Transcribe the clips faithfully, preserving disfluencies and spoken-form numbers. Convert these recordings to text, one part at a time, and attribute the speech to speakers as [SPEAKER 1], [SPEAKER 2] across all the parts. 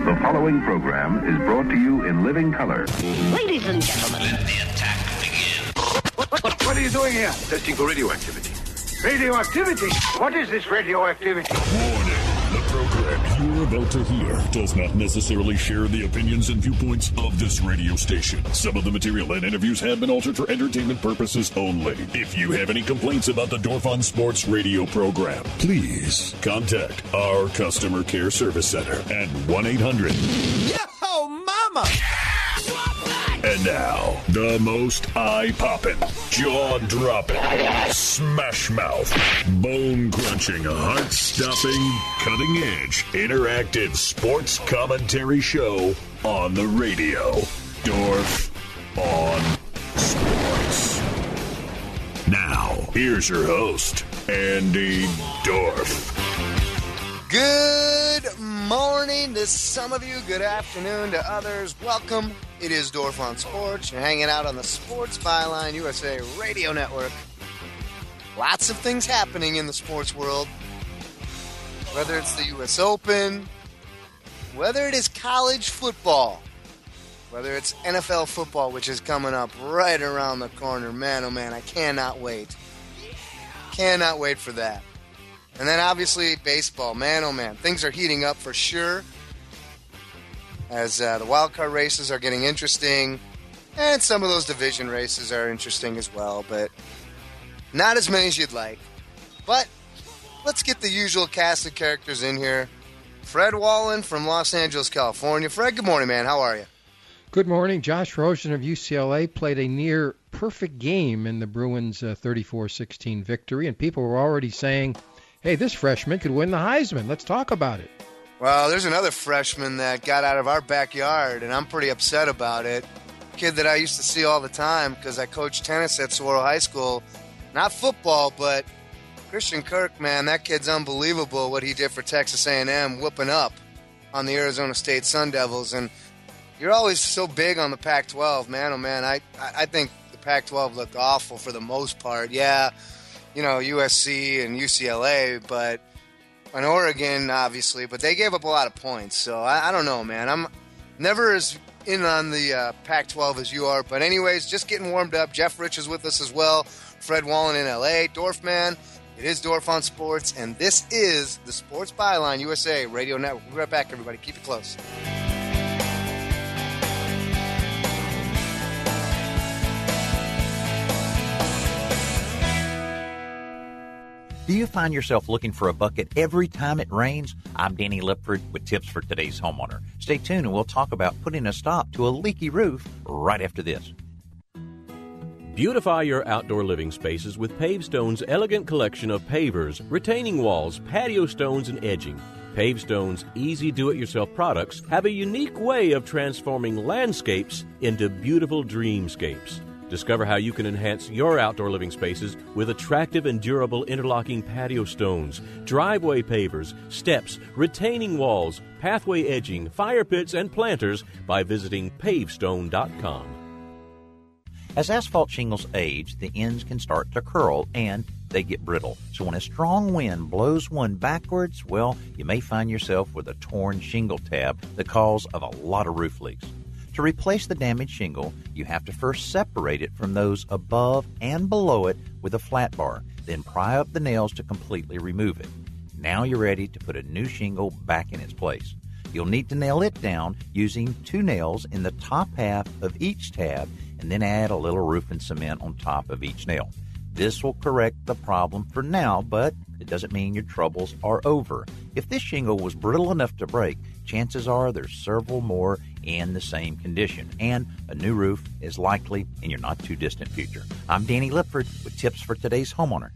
[SPEAKER 1] The following program is brought to you in living color.
[SPEAKER 2] Ladies and gentlemen,
[SPEAKER 3] let the attack begin.
[SPEAKER 4] What, what, what are you doing here?
[SPEAKER 3] Testing for radioactivity.
[SPEAKER 4] Radioactivity? What is this radioactivity?
[SPEAKER 5] Warning. The program you're about to hear does not necessarily share the opinions and viewpoints of this radio station. Some of the material and interviews have been altered for entertainment purposes only. If you have any complaints about the Dorf on Sports radio program, please contact our customer care service center at one eight hundred
[SPEAKER 6] Yo, mama!
[SPEAKER 5] And now, the most eye-popping, jaw-dropping, smash-mouth, bone-crunching, heart-stopping, cutting-edge, interactive sports commentary show on the radio. Dorf on Sports. Now, here's your host, Andy Dorf.
[SPEAKER 6] Good morning to some of you. Good afternoon to others. Welcome. It is Dorf on Sports. You're hanging out on the Sports Byline U S A Radio Network. Lots of things happening in the sports world. Whether it's the U S Open, whether it is college football, whether it's N F L football, which is coming up right around the corner. Man, oh man, I cannot wait. Cannot wait for that. And then obviously baseball. Man, oh man, things are heating up for sure. As uh, the wild card races are getting interesting, and some of those division races are interesting as well, but not as many as you'd like. But let's get the usual cast of characters in here. Fred Wallen from Los Angeles, California. Fred, good morning, man. How are you?
[SPEAKER 7] Good morning. Josh Rosen of U C L A played a near perfect game in the Bruins' uh, thirty-four sixteen victory, and people were already saying, hey, this freshman could win the Heisman. Let's talk about it.
[SPEAKER 6] Well, there's another freshman that got out of our backyard, and I'm pretty upset about it. Kid that I used to see all the time because I coached tennis at Saguaro High School. Not football, but Christian Kirk, man, that kid's unbelievable what he did for Texas A and M, whooping up on the Arizona State Sun Devils. And you're always so big on the Pac twelve, man. Oh, man, I, I think the Pac twelve looked awful for the most part. Yeah, you know, U S C and U C L A, but and Oregon, obviously, but they gave up a lot of points. So I, I don't know, man. I'm never as in on the uh, Pac twelve as you are. But anyways, just getting warmed up. Jeff Rich is with us as well. Fred Wallen in L A. Dorf, man. It is Dorf on Sports, and this is the Sports Byline U S A Radio Network. We'll be right back, everybody. Keep it close.
[SPEAKER 3] Do you find yourself looking for a bucket every time it rains? I'm Danny Lipford with tips for today's homeowner. Stay tuned and we'll talk about putting a stop to a leaky roof right after this.
[SPEAKER 8] Beautify your outdoor living spaces with Pavestone's elegant collection of pavers, retaining walls, patio stones, and edging. Pavestone's easy do-it-yourself products have a unique way of transforming landscapes into beautiful dreamscapes. Discover how you can enhance your outdoor living spaces with attractive and durable interlocking patio stones, driveway pavers, steps, retaining walls, pathway edging, fire pits, and planters by visiting pavestone dot com.
[SPEAKER 3] As asphalt shingles age, the ends can start to curl and they get brittle. So when a strong wind blows one backwards, well, you may find yourself with a torn shingle tab, the cause of a lot of roof leaks. To replace the damaged shingle, you have to first separate it from those above and below it with a flat bar, then pry up the nails to completely remove it. Now you're ready to put a new shingle back in its place. You'll need to nail it down using two nails in the top half of each tab and then add a little roofing cement on top of each nail. This will correct the problem for now, but it doesn't mean your troubles are over. If this shingle was brittle enough to break, chances are there's several more in the same condition, and a new roof is likely in your not-too-distant future. I'm Danny Lipford with tips for today's homeowner.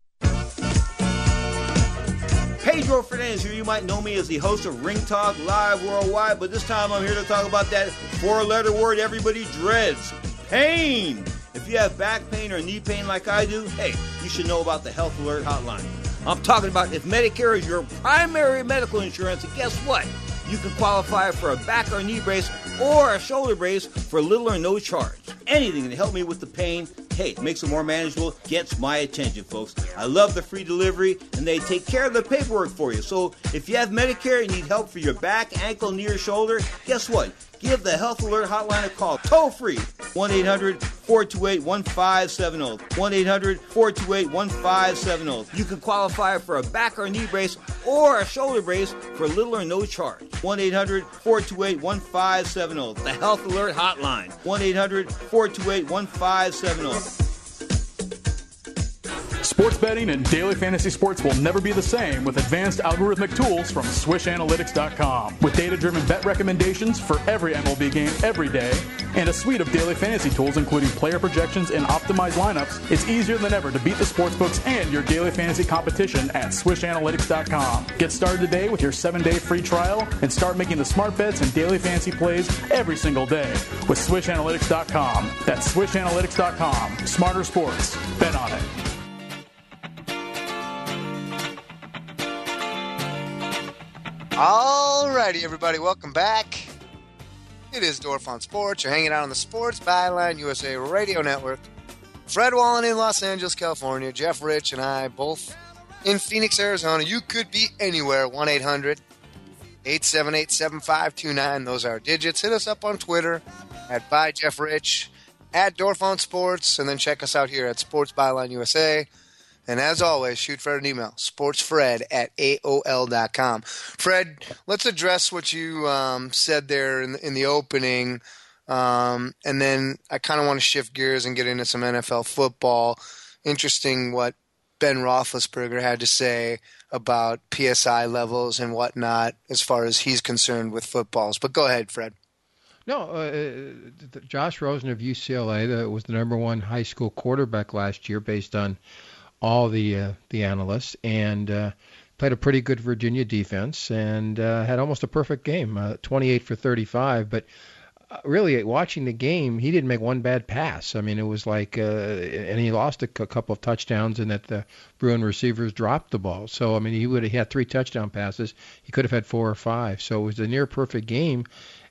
[SPEAKER 9] Pedro Fernandez here. You might know me as the host of Ring Talk Live Worldwide, but this time I'm here to talk about that four-letter word everybody dreads, pain. If you have back pain or knee pain like I do, hey, you should know about the Health Alert Hotline. I'm talking about if Medicare is your primary medical insurance, and guess what? You can qualify for a back or knee brace or a shoulder brace for little or no charge. Anything to help me with the pain hey, it makes it more manageable, gets my attention, folks. I love the free delivery, and they take care of the paperwork for you. So if you have Medicare and need help for your back, ankle, knee, or shoulder, guess what? Give the Health Alert Hotline a call, toll free, one eight hundred four two eight one five seven zero, one eight hundred four two eight one five seven zero. You can qualify for a back or knee brace or a shoulder brace for little or no charge. one eight hundred four two eight one five seven zero, the Health Alert Hotline, one eight hundred four two eight one five seven zero.
[SPEAKER 2] Sports betting and daily fantasy sports will never be the same with advanced algorithmic tools from Swish Analytics dot com. With data-driven bet recommendations for every M L B game every day and a suite of daily fantasy tools including player projections and optimized lineups, it's easier than ever to beat the sportsbooks and your daily fantasy competition at Swish Analytics dot com. Get started today with your seven-day free trial and start making the smart bets and daily fantasy plays every single day with Swish Analytics dot com. That's Swish Analytics dot com. Smarter sports. Bet on it.
[SPEAKER 6] All righty, everybody, welcome back. It is Dorf on Sports. You're hanging out on the Sports Byline U S A Radio Network. Fred Wallen in Los Angeles, California. Jeff Rich and I both in Phoenix, Arizona. You could be anywhere. one eight hundred eight seven eight seven five two nine. Those are our digits. Hit us up on Twitter at By Jeff Rich, at Dorf on Sports, and then check us out here at Sports Byline U S A. And as always, shoot Fred an email, sportsfred at A O L dot com. Fred, let's address what you um, said there in, in the opening, um, and then I kind of want to shift gears and get into some N F L football. Interesting what Ben Roethlisberger had to say about P S I levels and whatnot as far as he's concerned with footballs. But go ahead, Fred.
[SPEAKER 7] No, uh, Josh Rosen of U C L A that was the number one high school quarterback last year based on all the uh, the analysts, and uh, played a pretty good Virginia defense and uh, had almost a perfect game, uh, twenty-eight for thirty-five. But uh, really, watching the game, he didn't make one bad pass. I mean, it was like, uh, and he lost a, c- a couple of touchdowns, and that the Bruin receivers dropped the ball. So I mean, he would have had three touchdown passes. He could have had four or five. So it was a near perfect game.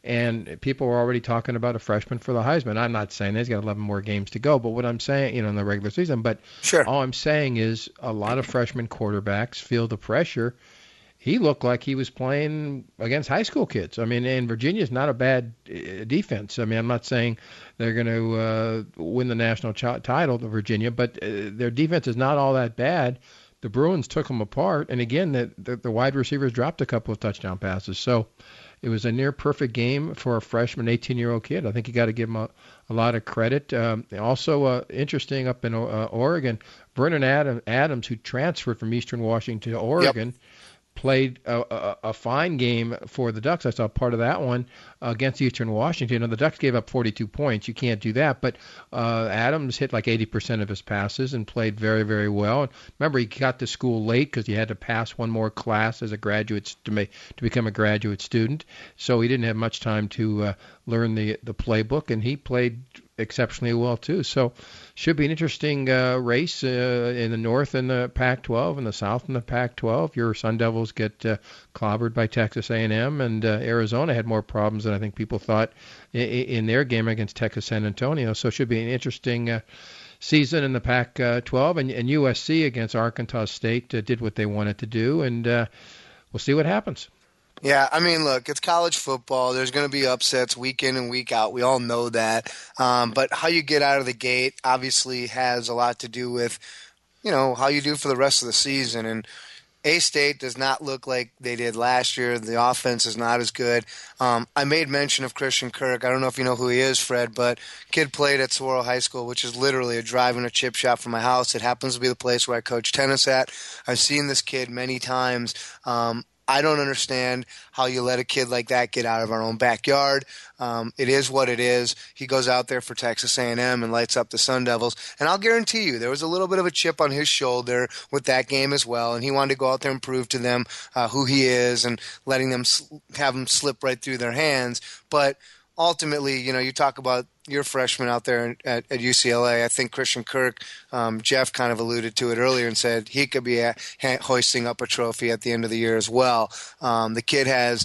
[SPEAKER 7] And people were already talking about a freshman for the Heisman. I'm not saying he's got eleven more games to go, but what I'm saying, you know, in the regular season, but
[SPEAKER 6] sure.
[SPEAKER 7] all I'm saying is a lot of freshman quarterbacks feel the pressure. He looked like he was playing against high school kids. I mean, and Virginia's not a bad uh, defense. I mean, I'm not saying they're going to uh, win the national ch- title to Virginia, but uh, their defense is not all that bad. The Bruins took them apart, and again, the, the, the wide receivers dropped a couple of touchdown passes. So it was a near-perfect game for a freshman, eighteen-year-old kid. I think you got to give him a, a lot of credit. Um, also uh, interesting up in uh, Oregon, Vernon Adam, Adams, who transferred from Eastern Washington to Oregon, yep. played a, a, a fine game for the Ducks. I saw part of that one uh, against Eastern Washington, and the Ducks gave up forty-two points. You can't do that, but uh, Adams hit like eighty percent of his passes and played very, very well. And remember, he got to school late because he had to pass one more class as a graduate to make to become a graduate student, so he didn't have much time to uh, learn the the playbook, and he played exceptionally well too. So should be an interesting uh, race uh, in the North in the Pac twelve and the South in the Pac twelve. Your Sun Devils get uh, clobbered by Texas A and M, and uh, Arizona had more problems than I think people thought in, in their game against Texas San Antonio. So it should be an interesting uh, season in the Pac twelve, and, and U S C against Arkansas State uh, did what they wanted to do, and uh, we'll see what happens.
[SPEAKER 6] Yeah, I mean, look, it's college football. There's going to be upsets week in and week out. We all know that. Um, but how you get out of the gate obviously has a lot to do with, you know, how you do for the rest of the season. And A-State does not look like they did last year. The offense is not as good. Um, I made mention of Christian Kirk. I don't know if you know who he is, Fred, but kid played at Saguaro High School, which is literally a drive and a chip shop from my house. It happens to be the place where I coach tennis at. I've seen this kid many times. Um, I don't understand how you let a kid like that get out of our own backyard. Um, it is what it is. He goes out there for Texas A and M and lights up the Sun Devils. And I'll guarantee you there was a little bit of a chip on his shoulder with that game as well. And he wanted to go out there and prove to them uh, who he is and letting them sl- have him slip right through their hands. But ultimately, you know, you talk about your freshman out there at, at U C L A. I think Christian Kirk, um, Jeff kind of alluded to it earlier and said he could be a, hoisting up a trophy at the end of the year as well. Um, the kid has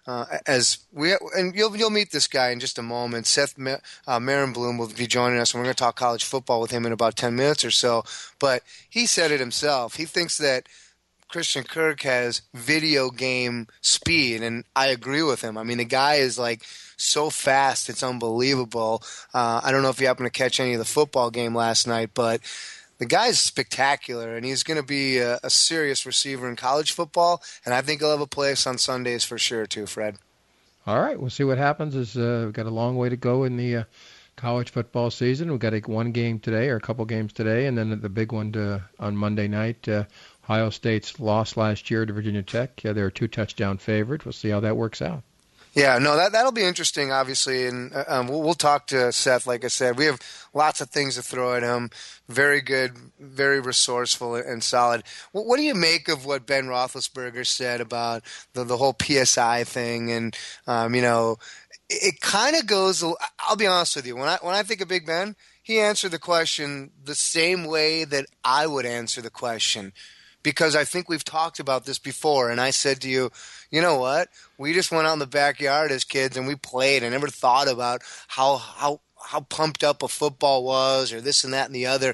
[SPEAKER 6] uh, as we and you'll you'll meet this guy in just a moment. Seth uh, Marenblum will be joining us, and we're going to talk college football with him in about ten minutes or so. But he said it himself. He thinks that Christian Kirk has video game speed, and I agree with him. I mean, the guy is like so fast, it's unbelievable. Uh, I don't know if you happened to catch any of the football game last night, but the guy's spectacular, and he's going to be a, a serious receiver in college football, and I think he'll have a place on Sundays for sure too, Fred.
[SPEAKER 7] All right, we'll see what happens. Is uh, we've got a long way to go in the uh, college football season. We've got a, one game today or a couple games today, and then the big one to, on Monday night. Uh, Ohio State's lost last year to Virginia Tech. Yeah, they're a two-touchdown favorite. We'll see how that works out.
[SPEAKER 6] Yeah, no, that, that'll be interesting, obviously, and um, we'll, we'll talk to Seth, like I said. We have lots of things to throw at him. Very good, very resourceful and solid. What, what do you make of what Ben Roethlisberger said about the, the whole P S I thing? And, um, you know, it, it kind of goes – I'll be honest with you. When I, when I think of Big Ben, he answered the question the same way that I would answer the question. Because I think we've talked about this before, and I said to you, you know what? We just went out in the backyard as kids and we played. I never thought about how how how pumped up a football was or this and that and the other.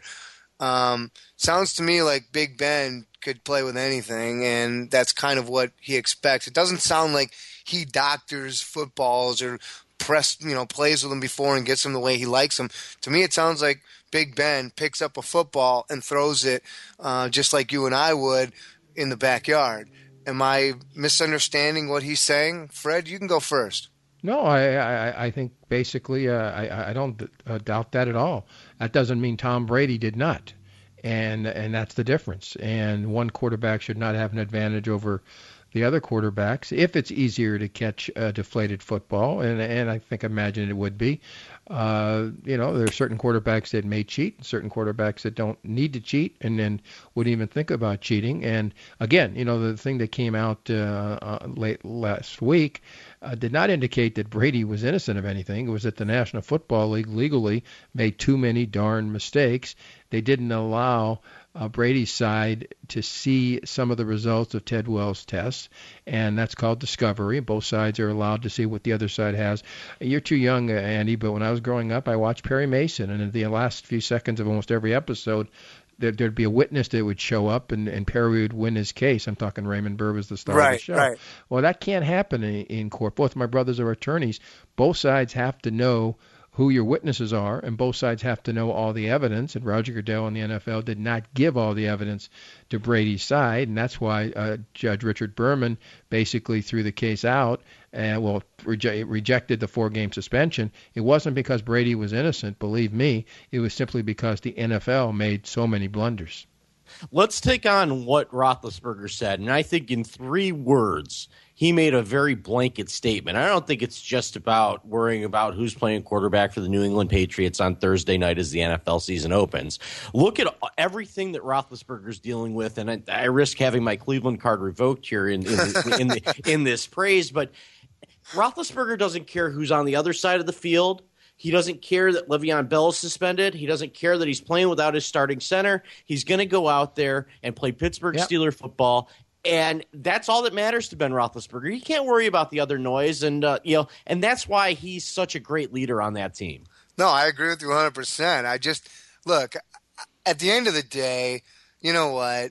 [SPEAKER 6] Um, sounds to me like Big Ben could play with anything, and that's kind of what he expects. It doesn't sound like he doctors footballs or press, you know, plays with them before and gets them the way he likes them. To me, it sounds like Big Ben picks up a football and throws it uh, just like you and I would in the backyard. Am I misunderstanding what he's saying? Fred, you can go first.
[SPEAKER 7] No, I I, I think basically uh, I, I don't uh, doubt that at all. That doesn't mean Tom Brady did not, and and that's the difference. And one quarterback should not have an advantage over the other quarterbacks if it's easier to catch a deflated football, and and I think imagine it would be. Uh, you know, there are certain quarterbacks that may cheat, certain quarterbacks that don't need to cheat, and then wouldn't even think about cheating. And again, you know, the thing that came out uh, uh, late last week uh, did not indicate that Brady was innocent of anything. It was that the National Football League legally made too many darn mistakes. They didn't allow Uh, Brady's side to see some of the results of Ted Wells' tests, and that's called discovery. Both sides are allowed to see what the other side has. You're too young, uh, Andy, but when I was growing up, I watched Perry Mason, and in the last few seconds of almost every episode, there, there'd be a witness that would show up, and, and Perry would win his case. I'm talking Raymond Burr was the star
[SPEAKER 6] right,
[SPEAKER 7] of the show.
[SPEAKER 6] Right.
[SPEAKER 7] Well, that can't happen in, in court. Both my brothers are attorneys. Both sides have to know who your witnesses are, and both sides have to know all the evidence, and Roger Goodell and the N F L did not give all the evidence to Brady's side, and that's why uh, Judge Richard Berman basically threw the case out and, well, reje- rejected the four-game suspension. It wasn't because Brady was innocent, believe me. It was simply because the N F L made so many blunders.
[SPEAKER 10] Let's take on what Roethlisberger said, and I think in three words, he made a very blanket statement. I don't think it's just about worrying about who's playing quarterback for the New England Patriots on Thursday night as the N F L season opens. Look at everything that Roethlisberger's dealing with, and I, I risk having my Cleveland card revoked here in in, in, the, in this praise, but Roethlisberger doesn't care who's on the other side of the field. He doesn't care that Le'Veon Bell is suspended. He doesn't care that he's playing without his starting center. He's going to go out there and play Pittsburgh yep. Steeler football. And that's all that matters to Ben Roethlisberger. He can't worry about the other noise, and uh, you know, and that's why he's such a great leader on that team.
[SPEAKER 6] No, I agree with you one hundred percent. I just look at the end of the day. You know what?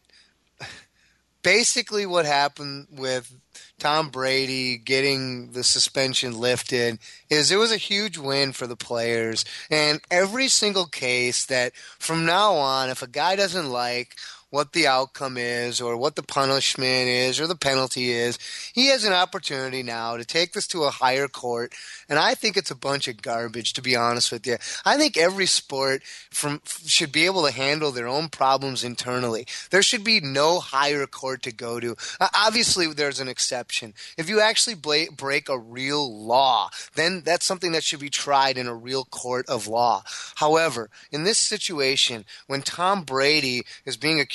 [SPEAKER 6] Basically, what happened with Tom Brady getting the suspension lifted is it was a huge win for the players. And every single case that from now on, if a guy doesn't like what the outcome is or what the punishment is or the penalty is, he has an opportunity now to take this to a higher court. And I think it's a bunch of garbage, to be honest with you. I think every sport from should be able to handle their own problems internally. There should be no higher court to go to. Uh, obviously, there's an exception. If you actually bla- break a real law, then that's something that should be tried in a real court of law. However, in this situation, when Tom Brady is being accused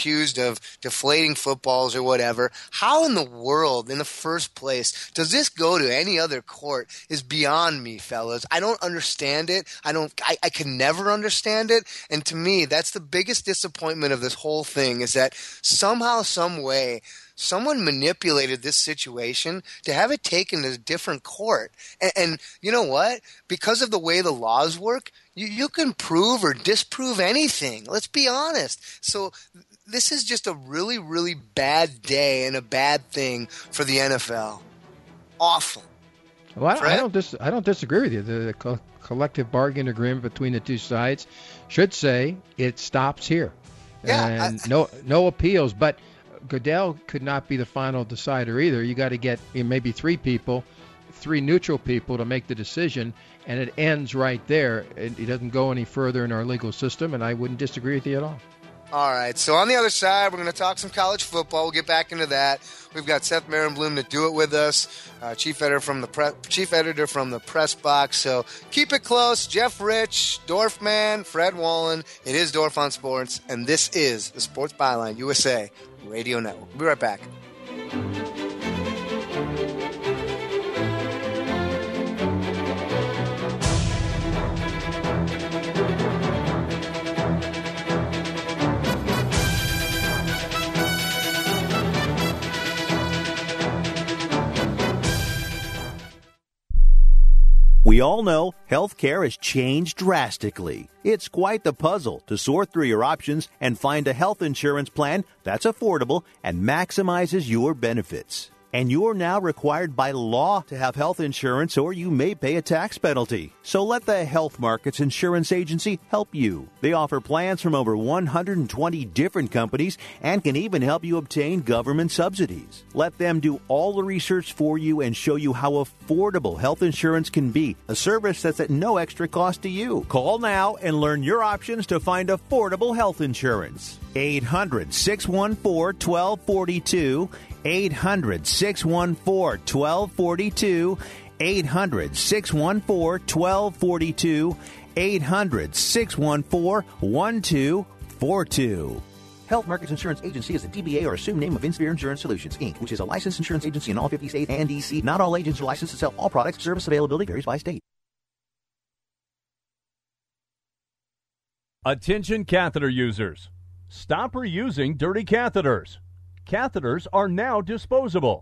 [SPEAKER 6] accused of deflating footballs or whatever. How in the world, in the first place, does this go to any other court is beyond me, fellas. I don't understand it. I don't. I, I can never understand it. And to me, that's the biggest disappointment of this whole thing is that somehow, some way, someone manipulated this situation to have it taken to a different court. And, and you know what? Because of the way the laws work, you, you can prove or disprove anything. Let's be honest. So this is just a really, really bad day and a bad thing for the N F L. Awful.
[SPEAKER 7] Well, I, I don't dis- I don't disagree with you. The, the co- collective bargaining agreement between the two sides should say it stops here.
[SPEAKER 6] Yeah,
[SPEAKER 7] and
[SPEAKER 6] I,
[SPEAKER 7] no no appeals. But Goodell could not be the final decider either. You got to get you know, maybe three people, three neutral people to make the decision, and it ends right there. It, it doesn't go any further in our legal system, and I wouldn't disagree with you at all.
[SPEAKER 6] All right, so on the other side, we're going to talk some college football. We'll get back into that. We've got Seth Marenblum to do it with us, uh, chief editor from the pre- chief editor from the Press Box. So keep it close. Jeff Rich, Dorfman, Fred Wallen. It is Dorf on Sports, and this is the Sports Byline U S A Radio Network. We'll be right back.
[SPEAKER 11] We all know healthcare has changed drastically. It's quite the puzzle to sort through your options and find a health insurance plan that's affordable and maximizes your benefits. And you're now required by law to have health insurance or you may pay a tax penalty. So let the Health Markets Insurance Agency help you. They offer plans from over one hundred twenty different companies and can even help you obtain government subsidies. Let them do all the research for you and show you how affordable health insurance can be, a service that's at no extra cost to you. Call now and learn your options to find affordable health insurance. eight hundred, six one four, one two four two. eight hundred, six one four, one two four two. eight hundred, six one four, one two four two. eight hundred, six one four, one two four two.
[SPEAKER 3] Health Markets Insurance Agency is a D B A or assumed name of Inspire Insurance Solutions, Incorporated, which is a licensed insurance agency in all fifty states and D C. Not all agents are licensed to sell all products. Service availability varies by state.
[SPEAKER 12] Attention catheter users. Stop reusing dirty catheters. Catheters are now disposable.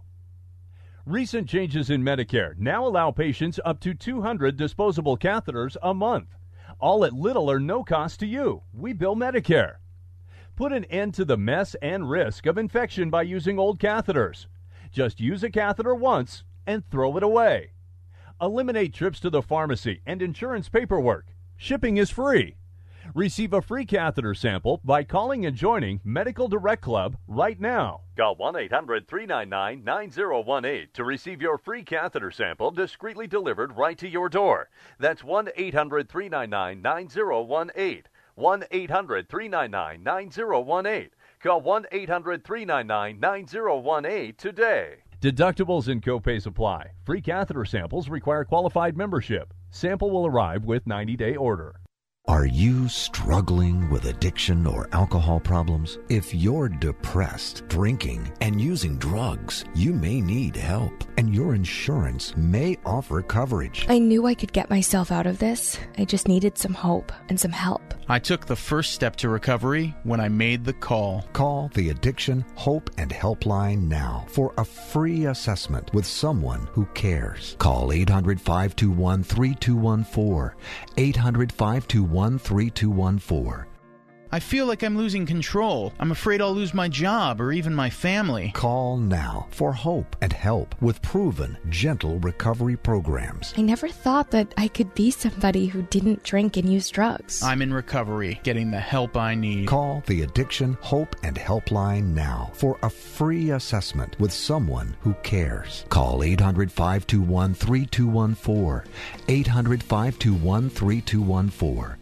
[SPEAKER 12] Recent changes in Medicare now allow patients up to two hundred disposable catheters a month, all at little or no cost to you. We bill Medicare. Put an end to the mess and risk of infection by using old catheters. Just use a catheter once and throw it away. Eliminate trips to the pharmacy and insurance paperwork. Shipping is free. Receive a free catheter sample by calling and joining Medical Direct Club right now. Call one eight hundred, three nine nine, nine zero one eight to receive your free catheter sample discreetly delivered right to your door. That's one eight hundred, three nine nine, nine zero one eight. one eight hundred, three nine nine, nine zero one eight. Call one eight hundred, three nine nine, nine zero one eight today. Deductibles and copays apply. Free catheter samples require qualified membership. Sample will arrive with ninety-day order.
[SPEAKER 13] Are you struggling with addiction or alcohol problems? If you're depressed, drinking, and using drugs, you may need help, and your insurance may offer coverage.
[SPEAKER 14] I knew I could get myself out of this. I just needed some hope and some help.
[SPEAKER 15] I took the first step to recovery when I made the call.
[SPEAKER 13] Call the Addiction Hope and Helpline now for a free assessment with someone who cares. Call eight hundred, five two one, three two one four. eight hundred, five two one, three two one four.
[SPEAKER 15] I feel like I'm losing control. I'm afraid I'll lose my job or even my family.
[SPEAKER 13] Call now for hope and help with proven, gentle recovery programs.
[SPEAKER 14] I never thought that I could be somebody who didn't drink and use drugs.
[SPEAKER 15] I'm in recovery, getting the help I need.
[SPEAKER 13] Call the Addiction Hope and Helpline now for a free assessment with someone who cares. Call eight hundred, five two one, three two one four. eight hundred, five two one, three two one four.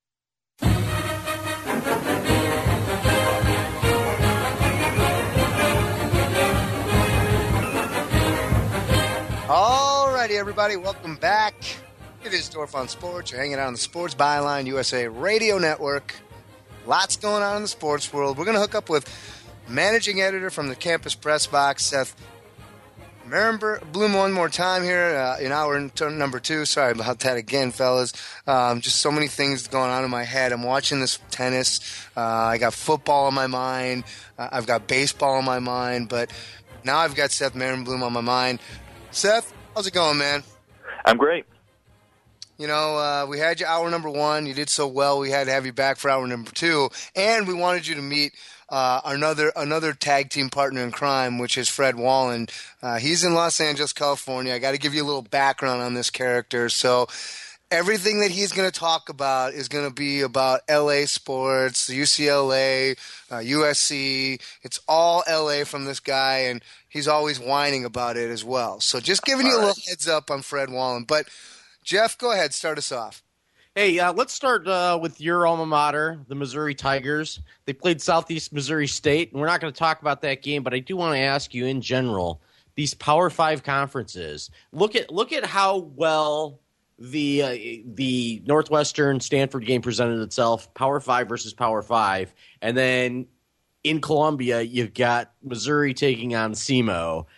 [SPEAKER 6] All righty, everybody, welcome back. It is Dorf on Sports. You're hanging out on the Sports Byline U S A Radio Network. Lots going on in the sports world. We're going to hook up with managing editor from the Campus Press Box, Seth Merenberg-Bloom, one more time here uh, in hour number two. Sorry about that again, fellas. Um, just so many things going on in my head. I'm watching this tennis. Uh, I got football on my mind. Uh, I've got baseball on my mind. But now I've got Seth Merenberg-Bloom on my mind. Seth, how's it going, man?
[SPEAKER 16] I'm great.
[SPEAKER 6] You know, uh, we had you hour number one. You did so well. We had to have you back for hour number two. And we wanted you to meet uh, another another tag team partner in crime, which is Fred Wallen. Uh, he's in Los Angeles, California. I got to give you a little background on this character. So everything that he's going to talk about is going to be about L A sports, U C L A, uh, U S C. It's all L A from this guy, and he's always whining about it as well. So just giving you a little heads up on Fred Wallen. But Jeff, go ahead. Start us off.
[SPEAKER 10] Hey, uh, let's start uh, with your alma mater, the Missouri Tigers. They played Southeast Missouri State, and we're not going to talk about that game, but I do want to ask you in general, these Power Five conferences, look at look at how well the uh, the Northwestern Stanford game presented itself, Power Five versus Power Five, and then in Columbia, you've got Missouri taking on S E M O.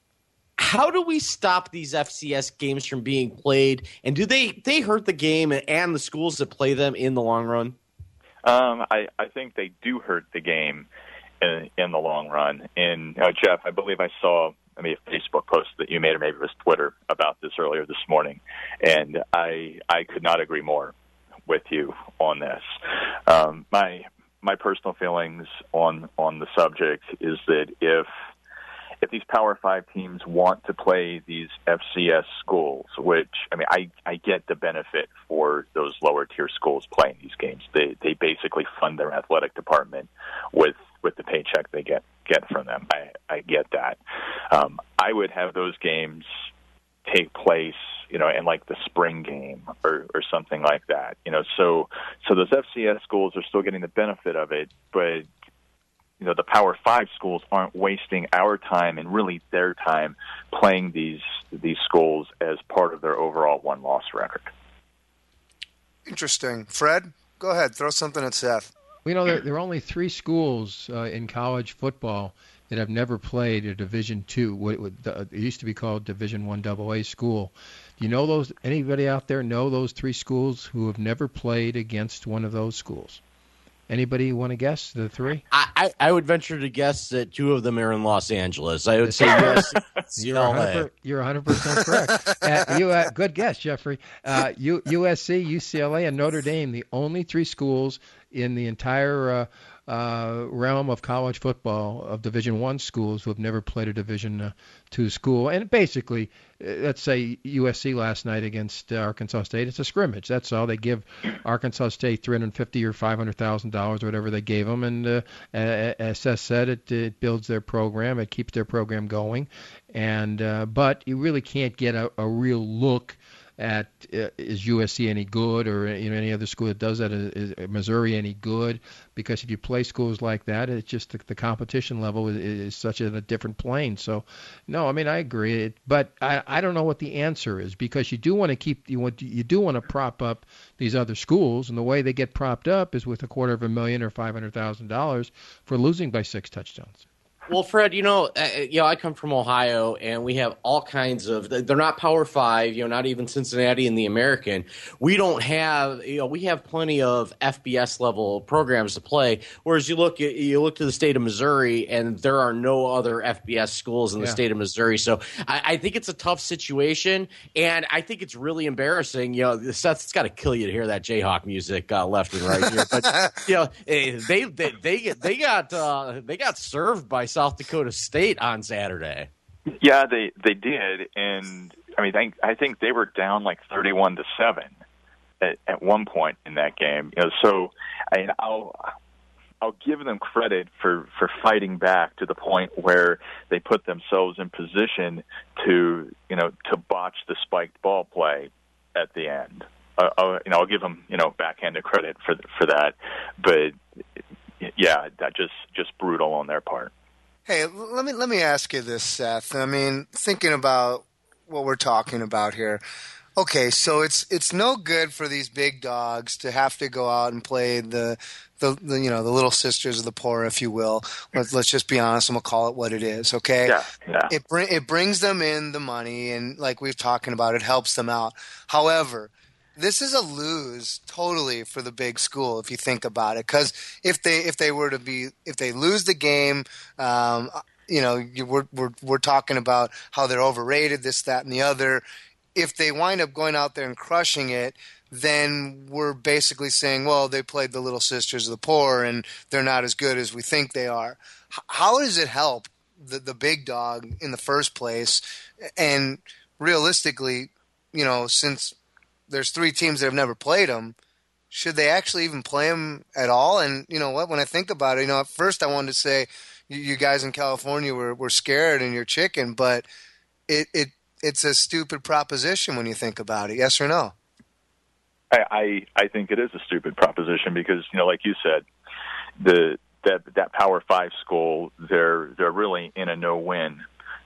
[SPEAKER 10] How do we stop these F C S games from being played, and do they, they hurt the game and the schools that play them in the long run?
[SPEAKER 16] Um, I, I think they do hurt the game in, in the long run. And uh, Jeff, I believe I saw I mean, a Facebook post that you made, or maybe it was Twitter, about this earlier this morning, and I I could not agree more with you on this. Um, my my personal feelings on on the subject is that if If these Power Five teams want to play these F C S schools, which, I mean, I, I get the benefit for those lower-tier schools playing these games. They they basically fund their athletic department with, with the paycheck they get, get from them. I, I get that. Um, I would have those games take place, you know, in like the spring game or, or something like that. You know, so so those F C S schools are still getting the benefit of it, but you know, the Power Five schools aren't wasting our time and really their time playing these these schools as part of their overall one-loss record.
[SPEAKER 6] Interesting. Fred, go ahead. Throw something at Seth.
[SPEAKER 7] We know there, there are only three schools uh, in college football that have never played a Division Two. What, what the, it used to be called Division One Double A school. Do you know those? Anybody out there know those three schools who have never played against one of those schools? Anybody want to guess the three?
[SPEAKER 10] I, I, I would venture to guess that two of them are in Los Angeles. I would say yes.
[SPEAKER 7] You're one hundred percent, you're one hundred percent correct. uh, you, uh, good guess, Jeffrey. Uh, U, USC, U C L A, and Notre Dame, the only three schools in the entire uh, uh, realm of college football of Division One schools who have never played a Division uh, Two school. And basically, uh, let's say U S C last night against uh, Arkansas State, it's a scrimmage. That's all. They give Arkansas State three hundred fifty thousand dollars or five hundred thousand dollars or whatever they gave them. And uh, as Seth said, it, it builds their program. It keeps their program going. And uh, but you really can't get a, a real look at uh, is U S C any good, or you know any other school that does that, is, is Missouri any good? Because if you play schools like that, it's just the, the competition level is, is such a, a different plane. So, no, I mean I agree, it, but I, I don't know what the answer is, because you do want to keep you want you do want to prop up these other schools, and the way they get propped up is with a quarter of a million or five hundred thousand dollars for losing by six touchdowns.
[SPEAKER 10] Well, Fred, you know, uh, you know, I come from Ohio, and we have all kinds of. They're not Power Five, you know, not even Cincinnati and the American. We don't have, you know, we have plenty of F B S level programs to play. Whereas you look, you look to the state of Missouri, and there are no other F B S schools in the
[SPEAKER 7] Yeah.
[SPEAKER 10] state of Missouri. So I, I think it's a tough situation, and I think it's really embarrassing. You know, Seth, it's got to kill you to hear that Jayhawk music uh, left and right here. But you know, they they they they, they got uh, they got served by South Dakota State on Saturday.
[SPEAKER 16] Yeah, they they did, and I mean, I, I think they were down like thirty-one to seven at, at one point in that game. You know, so I, I'll I'll give them credit for, for fighting back to the point where they put themselves in position to you know to botch the spiked ball play at the end. Uh, I'll, you know, I'll give them you know backhanded credit for for that, but yeah, that just just brutal on their part.
[SPEAKER 6] Hey, let me let me ask you this, Seth. I mean, thinking about what we're talking about here, Okay, so it's it's no good for these big dogs to have to go out and play the the, the you know the little sisters of the poor, if you will. Let's let's just be honest, and we'll call it what it is. Okay,
[SPEAKER 16] yeah, yeah.
[SPEAKER 6] It bring it brings them in the money, and like we've talking about, it helps them out. However, this is a lose totally for the big school if you think about it, because if they if they were to be if they lose the game. Um, you know, you, we're we're we're talking about how they're overrated, this, that, and the other. If they wind up going out there and crushing it, then we're basically saying, well, they played the little sisters of the poor and they're not as good as we think they are. H- how does it help the, the big dog in the first place? And realistically, you know, since there's three teams that have never played them, should they actually even play them at all? And you know what, when I think about it, you know, at first I wanted to say you, you guys in California were, were scared and you're chicken, but it, it, it's a stupid proposition when you think about it. Yes or no?
[SPEAKER 16] I, I I think it is a stupid proposition because, you know, like you said, the that that Power Five school, they're they're really in a no-win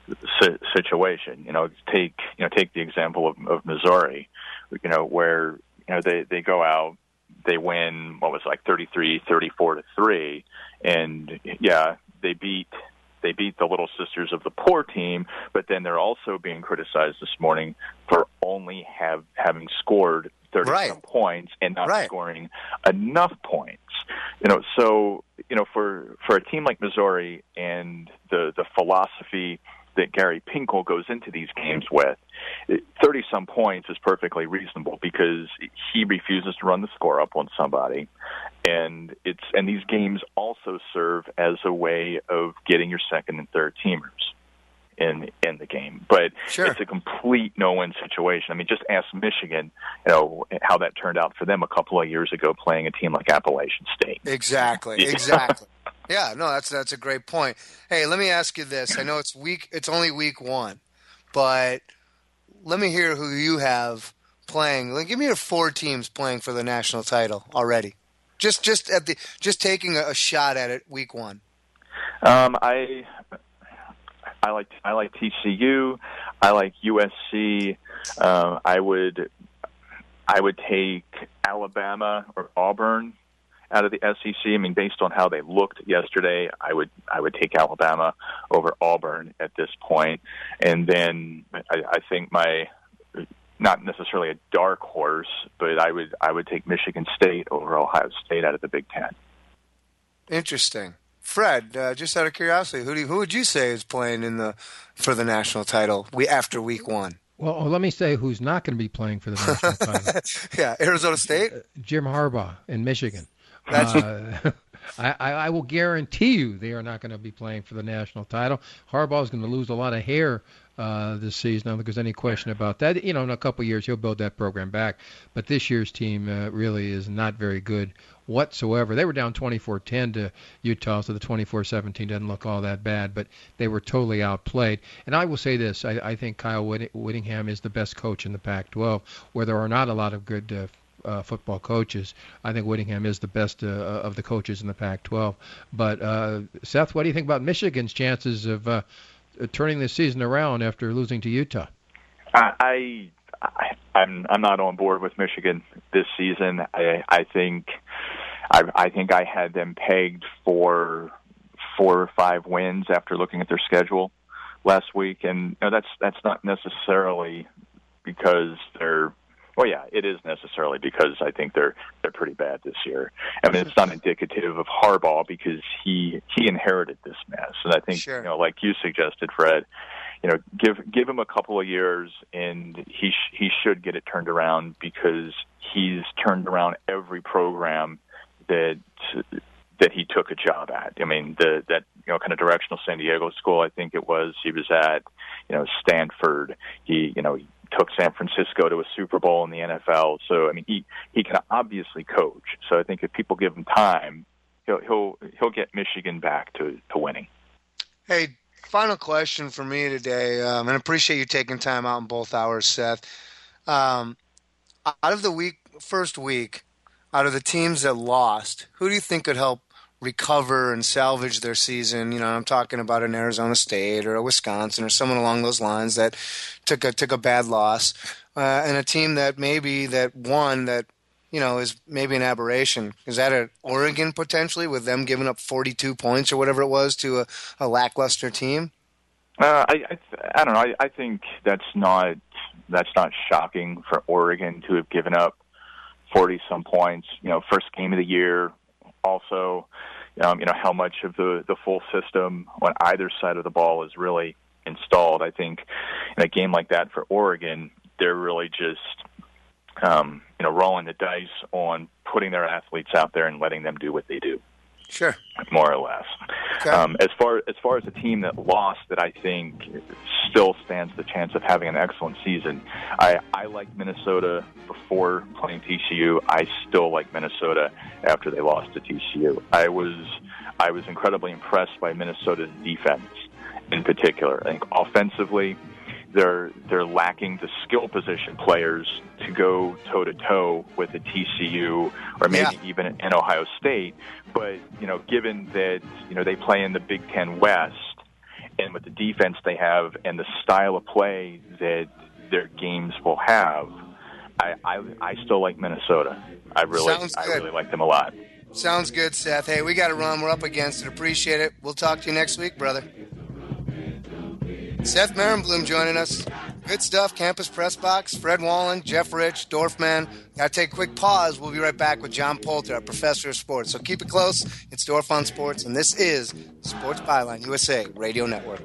[SPEAKER 16] situation. You know, take you know take the example of, of Missouri, you know, where you know they, they go out, they win what was it, like thirty-three, thirty-four to three, and yeah, they beat. They beat the Little Sisters of the Poor team, but then they're also being criticized this morning for only have having scored thirty
[SPEAKER 6] right.
[SPEAKER 16] some points and not
[SPEAKER 6] right.
[SPEAKER 16] scoring enough points. You know, so you know, for for a team like Missouri and the the philosophy that Gary Pinkel goes into these games with, thirty some points is perfectly reasonable because he refuses to run the score up on somebody. And it's and these games also serve as a way of getting your second and third teamers in in the game. But
[SPEAKER 6] sure.
[SPEAKER 16] It's a complete no-win situation. I mean, just ask Michigan, you know, how that turned out for them a couple of years ago playing a team like Appalachian State.
[SPEAKER 6] Exactly,
[SPEAKER 16] Yeah.
[SPEAKER 6] exactly. Yeah, no, that's that's a great point. Hey, let me ask you this. I know it's week it's only week one, but let me hear who you have playing. Like, give me your four teams playing for the national title already. Just, just at the, just taking a, a shot at it, week one.
[SPEAKER 16] Um, I, I like, I like T C U. I like U S C. Uh, I would, I would take Alabama or Auburn out of the S E C. I mean, based on how they looked yesterday, I would, I would take Alabama over Auburn at this point. And then I, I think my. Not necessarily a dark horse, but I would I would take Michigan State over Ohio State out of the Big Ten.
[SPEAKER 6] Interesting, Fred. Uh, just out of curiosity, who do you, who would you say is playing in the for the national title we after week one?
[SPEAKER 7] Well, let me say who's not going to be playing for the national title.
[SPEAKER 6] Yeah, Arizona State,
[SPEAKER 7] uh, Jim Harbaugh in Michigan.
[SPEAKER 6] That's.
[SPEAKER 7] Uh, I, I will guarantee you they are not going to be playing for the national title. Harbaugh is going to lose a lot of hair uh, this season. I don't think there's any question about that. You know, in a couple of years he'll build that program back. But this year's team uh, really is not very good whatsoever. They were down twenty-four ten to Utah, so the twenty-four seventeen doesn't look all that bad. But they were totally outplayed. And I will say this: I, I think Kyle Whitt- Whittingham is the best coach in the Pac twelve, where there are not a lot of good uh, Uh, football coaches. I think Whittingham is the best uh, of the coaches in the Pac twelve. But uh, Seth, what do you think about Michigan's chances of uh, turning this season around after losing to Utah?
[SPEAKER 16] I, I I'm I'm not on board with Michigan this season. I I think I I think I had them pegged for four or five wins after looking at their schedule last week, and you know, that's that's not necessarily because they're. Well, yeah, it is necessarily because I think they're they're pretty bad this year. I mean, it's not indicative of Harbaugh because he he inherited this mess, and I think
[SPEAKER 6] Sure.
[SPEAKER 16] you know, like you suggested, Fred, you know, give give him a couple of years, and he sh- he should get it turned around because he's turned around every program that that he took a job at. I mean, the that you know kind of directional San Diego school, I think it was he was at, you know, Stanford. He you know. He, took San Francisco to a Super Bowl in the N F L. So, I mean, he, he can obviously coach. So I think if people give him time, he'll he'll he'll get Michigan back to, to winning.
[SPEAKER 6] Hey, final question for me today, um, and I appreciate you taking time out in both hours, Seth. Um, out of the week, first week, out of the teams that lost, who do you think could help recover and salvage their season. You know, I'm talking about an Arizona State or a Wisconsin or someone along those lines that took a took a bad loss, uh, and a team that maybe that won that, you know, is maybe an aberration. Is that at Oregon potentially with them giving up forty-two points or whatever it was to a, a lackluster team?
[SPEAKER 16] Uh, I, I I don't know. I, I think that's not that's not shocking for Oregon to have given up forty some points. You know, first game of the year. Also, um, you know, how much of the, the full system on either side of the ball is really installed. I think in a game like that for Oregon, they're really just, um, you know, rolling the dice on putting their athletes out there and letting them do what they do.
[SPEAKER 6] Sure.
[SPEAKER 16] More or less.
[SPEAKER 6] Okay.
[SPEAKER 16] Um, as far as far as a team that lost that I think still stands the chance of having an excellent season, I, I liked Minnesota before playing T C U. I still like Minnesota after they lost to T C U. I was I was incredibly impressed by Minnesota's defense in particular. I think offensively, they're they're lacking the skill position players to go toe to toe with a T C U or maybe yeah. even an Ohio State. But you know, given that you know they play in the Big Ten West, and with the defense they have and the style of play that their games will have, I I, I still like Minnesota. I really I really like them a lot.
[SPEAKER 6] Sounds good, Seth. Hey, we got to run. We're up against it. Appreciate it. We'll talk to you next week, brother. Seth Marenblum joining us. Good stuff. Campus Press Box. Fred Wallen, Jeff Rich, Dorfman. Got to take a quick pause. We'll be right back with John Poulter, our professor of sports. So keep it close. It's Dorf on Sports, and this is Sports Byline U S A Radio Network.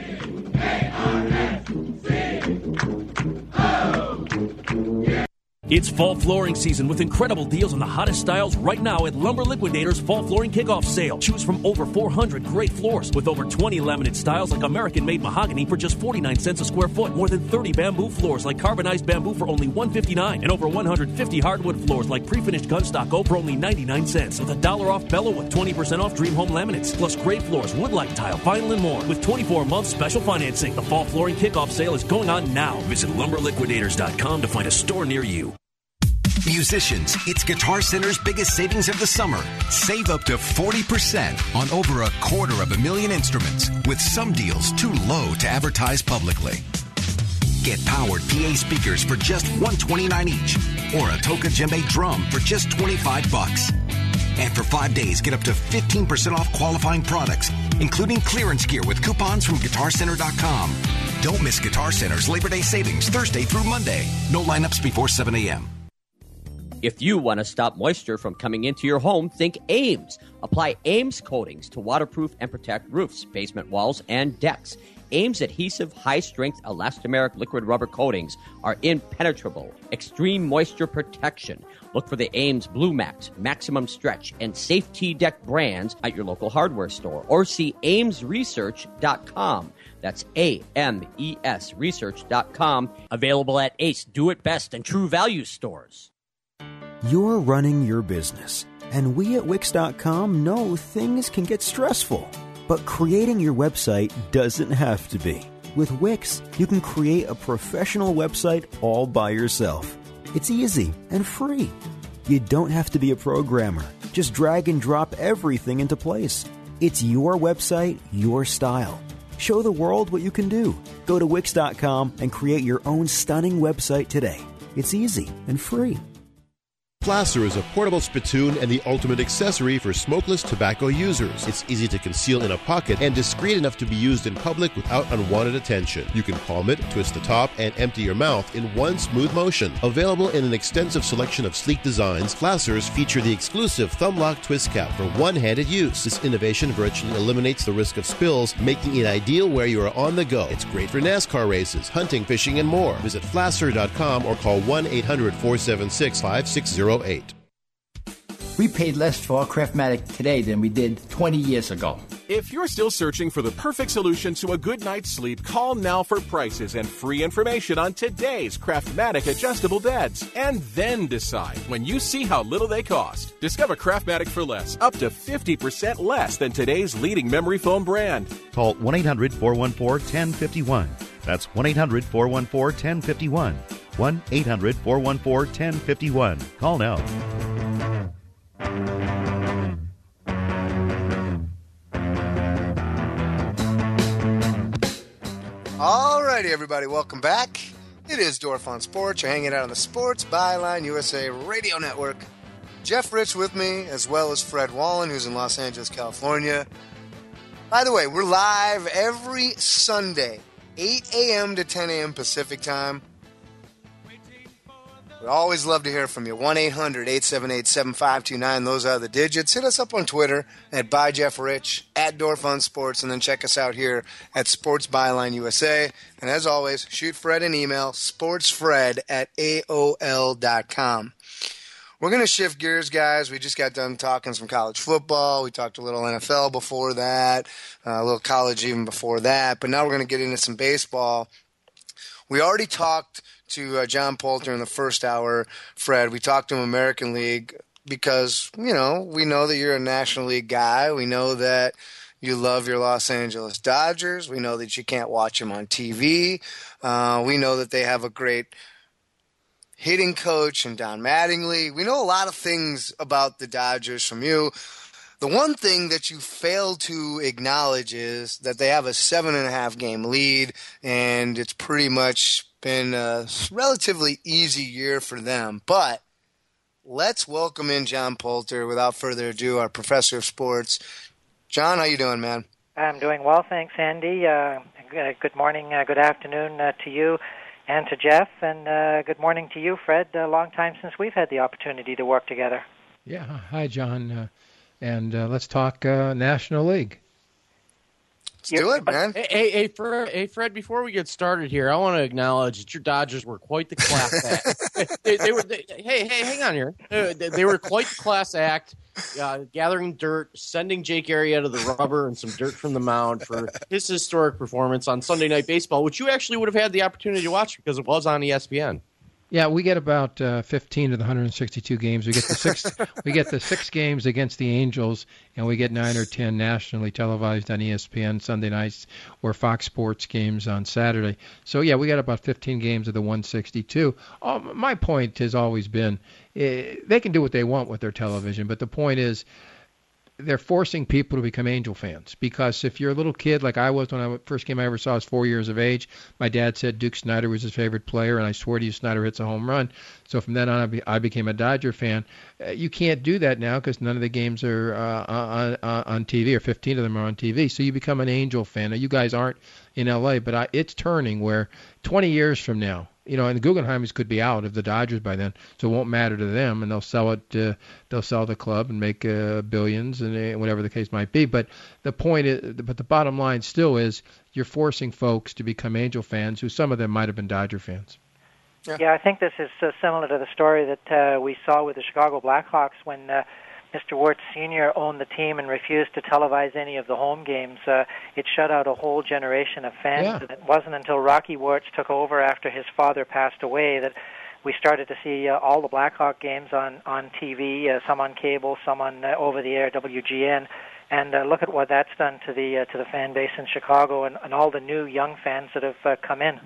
[SPEAKER 17] It's fall flooring season with incredible deals on the hottest styles right now at Lumber Liquidators Fall Flooring Kickoff Sale. Choose from over four hundred great floors with over twenty laminate styles like American-made mahogany for just forty-nine cents a square foot. More than thirty bamboo floors like carbonized bamboo for only one hundred fifty-nine dollars. And over one hundred fifty hardwood floors like pre-finished gunstock oak for only ninety-nine cents. With a dollar off Bellawood, twenty percent off Dream Home laminates, plus great floors, wood-like tile, vinyl, and more. With twenty-four month special financing. The Fall Flooring Kickoff Sale is going on now. Visit lumber liquidators dot com to find a store near you.
[SPEAKER 18] Musicians, it's Guitar Center's biggest savings of the summer. Save up to forty percent on over a quarter of a million instruments, with some deals too low to advertise publicly. Get powered P A speakers for just one hundred twenty-nine dollars each, or a Toka Djembe drum for just twenty-five bucks. And for five days, get up to fifteen percent off qualifying products, including clearance gear with coupons from guitar center dot com. Don't miss Guitar Center's Labor Day savings Thursday through Monday. No lineups before seven a.m.
[SPEAKER 19] If you want to stop moisture from coming into your home, think Ames. Apply Ames coatings to waterproof and protect roofs, basement walls, and decks. Ames adhesive, high-strength, elastomeric liquid rubber coatings are impenetrable. Extreme moisture protection. Look for the Ames Blue Max, Maximum Stretch, and Safety Deck brands at your local hardware store, or see ames research dot com. That's A M E S research dot com. Available at Ace, Do It Best, and True Value stores.
[SPEAKER 20] You're running your business, and we at Wix dot com know things can get stressful. But creating your website doesn't have to be. With Wix, you can create a professional website all by yourself. It's easy and free. You don't have to be a programmer. Just drag and drop everything into place. It's your website, your style. Show the world what you can do. Go to Wix dot com and create your own stunning website today. It's easy and free.
[SPEAKER 21] Flasser is a portable spittoon and the ultimate accessory for smokeless tobacco users. It's easy to conceal in a pocket and discreet enough to be used in public without unwanted attention. You can palm it, twist the top, and empty your mouth in one smooth motion. Available in an extensive selection of sleek designs, Flassers feature the exclusive thumb lock twist cap for one-handed use. This innovation virtually eliminates the risk of spills, making it ideal where you are on the go. It's great for NASCAR races, hunting, fishing, and more. Visit Flasser dot com or call one eight hundred four seven six five six zero eight.
[SPEAKER 22] We paid less for our Craftmatic today than we did twenty years ago.
[SPEAKER 23] If you're still searching for the perfect solution to a good night's sleep, call now for prices and free information on today's Craftmatic adjustable beds. And then decide when you see how little they cost. Discover Craftmatic for less, up to fifty percent less than today's leading memory foam brand.
[SPEAKER 24] Call one eight hundred four one four one zero five one. That's one eight hundred four one four one zero five one. one eight hundred four one four one zero five one. Call now.
[SPEAKER 6] righty, everybody, welcome back. It is Dorf on Sports. You're hanging out on the Sports Byline U S A Radio Network. Jeff Rich with me, as well as Fred Wallen, who's in Los Angeles, California. By the way, we're live every Sunday, eight a.m. to ten a.m. Pacific time. We always love to hear from you. one eight hundred eight seven eight seven five two nine. Those are the digits. Hit us up on Twitter at By Jeff Rich, at Dorf on Sports, and then check us out here at Sports Byline U S A. And as always, shoot Fred an email, sportsfred at A O L dot com. We're going to shift gears, guys. We just got done talking some college football. We talked a little N F L before that, uh, a little college even before that. But now we're going to get into some baseball. We already talked to uh, John Poulter in the first hour, Fred. We talked to him American League because, you know, we know that you're a National League guy. We know that you love your Los Angeles Dodgers. We know that you can't watch them on T V. Uh, we know that they have a great hitting coach and Don Mattingly. We know a lot of things about the Dodgers from you. The one thing that you fail to acknowledge is that they have a seven and a half game lead, and it's pretty much been a relatively easy year for them. But let's welcome in John Poulter. Without further ado, our professor of sports. John, how you doing, man?
[SPEAKER 1] I'm doing well, thanks, Andy. Uh, good morning, uh, good afternoon uh, to you and to Jeff, and uh, good morning to you, Fred. A long time since we've had the opportunity to work together.
[SPEAKER 7] Yeah, hi, John. Uh, and uh, let's talk uh, National League.
[SPEAKER 6] Let's do it, man.
[SPEAKER 10] Hey, hey, hey, Fred, hey, Fred, before we get started here, I want to acknowledge that your Dodgers were quite the class act. they, they were, they, hey, hey, hang on here. They, they were quite the class act, uh, gathering dirt, sending Jake Arrieta to the rubber and some dirt from the mound for his historic performance on Sunday Night Baseball, which you actually would have had the opportunity to watch because it was on E S P N.
[SPEAKER 7] Yeah, we get about uh, fifteen of the one hundred sixty-two games. We get the six. we get the six games against the Angels, and we get nine or ten nationally televised on E S P N Sunday nights or Fox Sports games on Saturday. So yeah, we got about fifteen games of the one sixty-two. Oh, my point has always been uh, they can do what they want with their television, but the point is, they're forcing people to become Angel fans, because if you're a little kid like I was when I first game I ever saw was four years of age, my dad said Duke Snider was his favorite player, and I swore to you Snider hits a home run. So from then on, I, be, I became a Dodger fan. Uh, you can't do that now because none of the games are uh, on, on, on T V, or fifteen of them are on T V. So you become an Angel fan. Now, you guys aren't in L A, but I, it's turning where twenty years from now, you know, and the Guggenheimers could be out of the Dodgers by then, so it won't matter to them, and they'll sell it. Uh, they'll sell the club and make uh, billions, and uh, whatever the case might be. But the point is, but the bottom line still is, you're forcing folks to become Angel fans, who some of them might have been Dodger fans.
[SPEAKER 1] Yeah, yeah I think this is uh, similar to the story that uh, we saw with the Chicago Blackhawks when uh, Mister Wirtz Senior owned the team and refused to televise any of the home games. Uh, it shut out a whole generation of fans.
[SPEAKER 7] Yeah.
[SPEAKER 1] And it wasn't until Rocky Wirtz took over after his father passed away that we started to see uh, all the Blackhawk games on, on T V, uh, some on cable, some on uh, over-the-air W G N. And uh, look at what that's done to the uh, to the fan base in Chicago and, and all the new young fans that have uh, come in.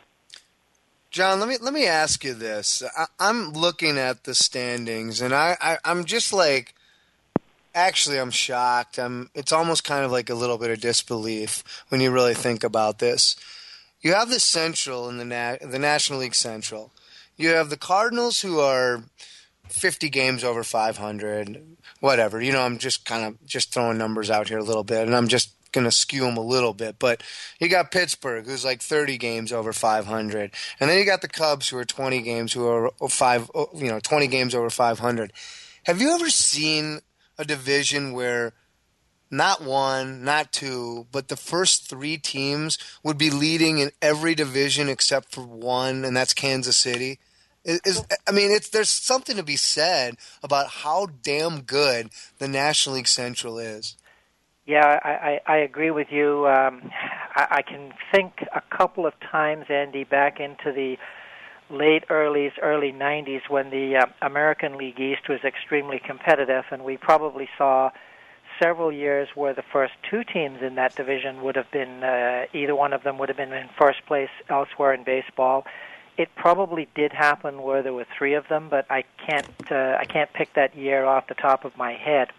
[SPEAKER 6] John, let me let me ask you this. I, I'm looking at the standings, and I, I I'm just like, actually, I'm shocked. I'm. It's almost kind of like a little bit of disbelief when you really think about this. You have the Central in the Na- the National League Central. You have the Cardinals, who are fifty games over five hundred. Whatever. You know, I'm just kind of just throwing numbers out here a little bit, and I'm just going to skew them a little bit. But you got Pittsburgh, who's like thirty games over five hundred, and then you got the Cubs, who are twenty games, who are five, you know, twenty games over five hundred. Have you ever seen a division where not one, not two, but the first three teams would be leading in every division except for one, and that's Kansas City? Is, is, I mean, it's there's something to be said about how damn good the National League Central is.
[SPEAKER 1] Yeah, I, I, I agree with you. Um, I, I can think a couple of times, Andy, back into the late early early nineties when the uh, American League East was extremely competitive, and we probably saw several years where the first two teams in that division would have been, uh, either one of them would have been in first place elsewhere in baseball. It probably did happen where there were three of them, but I can't uh, I can't pick that year off the top of my head.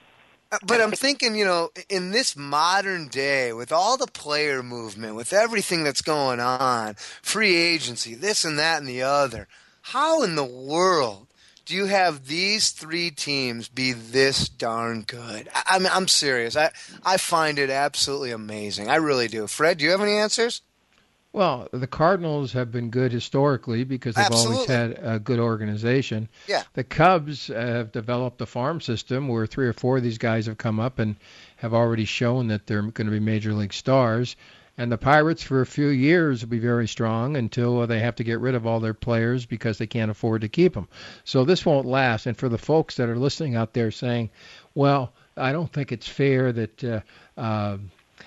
[SPEAKER 6] But I'm thinking, you know, in this modern day, with all the player movement, with everything that's going on, free agency, this and that and the other, how in the world do you have these three teams be this darn good? I, I'm, I'm serious. I, I find it absolutely amazing. I really do. Fred, do you have any answers?
[SPEAKER 7] Well, the Cardinals have been good historically because they've
[SPEAKER 6] Absolutely.
[SPEAKER 7] always had a good organization.
[SPEAKER 6] Yeah.
[SPEAKER 7] The Cubs have developed a farm system where three or four of these guys have come up and have already shown that they're going to be major league stars. And the Pirates, for a few years, will be very strong until they have to get rid of all their players because they can't afford to keep them. So this won't last. And for the folks that are listening out there saying, well, I don't think it's fair that uh, uh,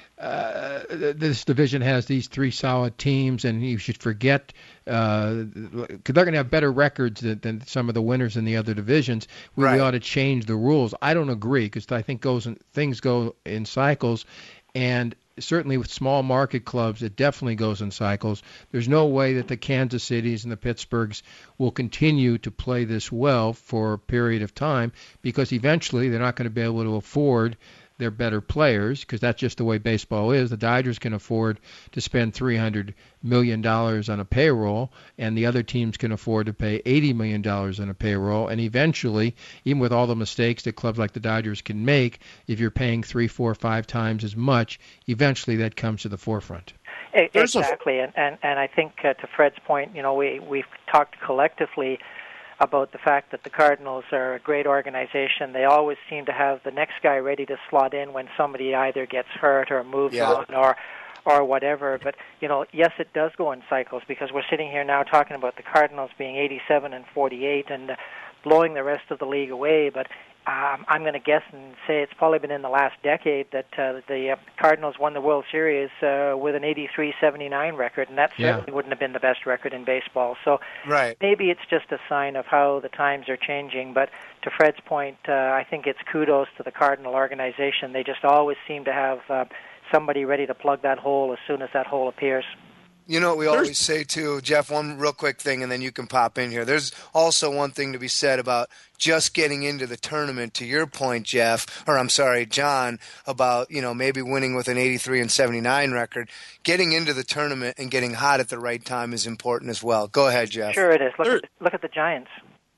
[SPEAKER 7] uh, this division has these three solid teams and you should forget uh, because they're going to have better records than, than some of the winners in the other divisions. We,
[SPEAKER 6] Right.
[SPEAKER 7] we ought to change the rules. I don't agree because I think goes in, things go in cycles. And certainly with small market clubs, it definitely goes in cycles. There's no way that the Kansas Cities and the Pittsburghs will continue to play this well for a period of time because eventually they're not going to be able to afford their better players because that's just the way baseball is. The Dodgers can afford to spend three hundred million dollars on a payroll, and the other teams can afford to pay eighty million dollars on a payroll. And eventually, even with all the mistakes that clubs like the Dodgers can make, if you're paying three, four, five times as much, eventually that comes to the forefront.
[SPEAKER 1] Exactly, and, and, and I think uh, to Fred's point, you know, we, we've talked collectively about the fact that the Cardinals are a great organization. They always seem to have the next guy ready to slot in when somebody either gets hurt or moves
[SPEAKER 6] Yeah.
[SPEAKER 1] on or or whatever. But, you know, yes, it does go in cycles because we're sitting here now talking about the Cardinals being eighty-seven and forty-eight and uh, blowing the rest of the league away. But um, I'm going to guess and say it's probably been in the last decade that uh, the uh, Cardinals won the World Series uh, with an eighty-three seventy-nine record, and that
[SPEAKER 6] Yeah.
[SPEAKER 1] certainly wouldn't have been the best record in baseball. So
[SPEAKER 6] Right.
[SPEAKER 1] maybe it's just a sign of how the times are changing. But to Fred's point, uh, I think it's kudos to the Cardinal organization. They just always seem to have uh, somebody ready to plug that hole as soon as that hole appears.
[SPEAKER 6] You know what we always say, too, Jeff, one real quick thing, and then you can pop in here. There's also one thing to be said about just getting into the tournament, to your point, Jeff, or I'm sorry, John, about, you know, maybe winning with an eighty-three and seventy-nine record. Getting into the tournament and getting hot at the right time is important as well. Go ahead, Jeff.
[SPEAKER 1] Sure it is. Look, at, look at the Giants.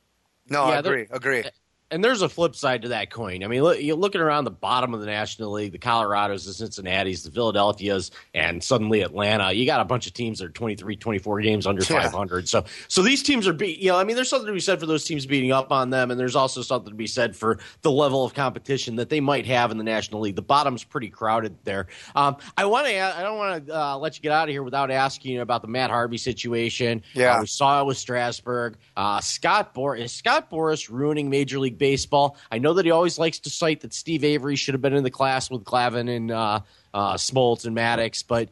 [SPEAKER 6] No, I
[SPEAKER 10] Yeah, there-
[SPEAKER 6] agree, agree.
[SPEAKER 10] And there's a flip side to that coin. I mean, look, you're looking around the bottom of the National League, the Colorados, the Cincinnatis, the Philadelphias, and suddenly Atlanta. You got a bunch of teams that are twenty-three, twenty-four games under
[SPEAKER 6] Yeah.
[SPEAKER 10] five hundred. So so these teams are, be, you know, I mean, there's something to be said for those teams beating up on them, and there's also something to be said for the level of competition that they might have in the National League. The bottom's pretty crowded there. Um, I want to, I don't want to uh, let you get out of here without asking you about the Matt Harvey situation.
[SPEAKER 6] Yeah.
[SPEAKER 10] Uh, we saw it with Strasburg. Uh, Scott Bor- is Scott Boras ruining Major League Baseball? I know that he always likes to cite that Steve Avery should have been in the class with Glavine and uh, uh, Smoltz and Maddox, but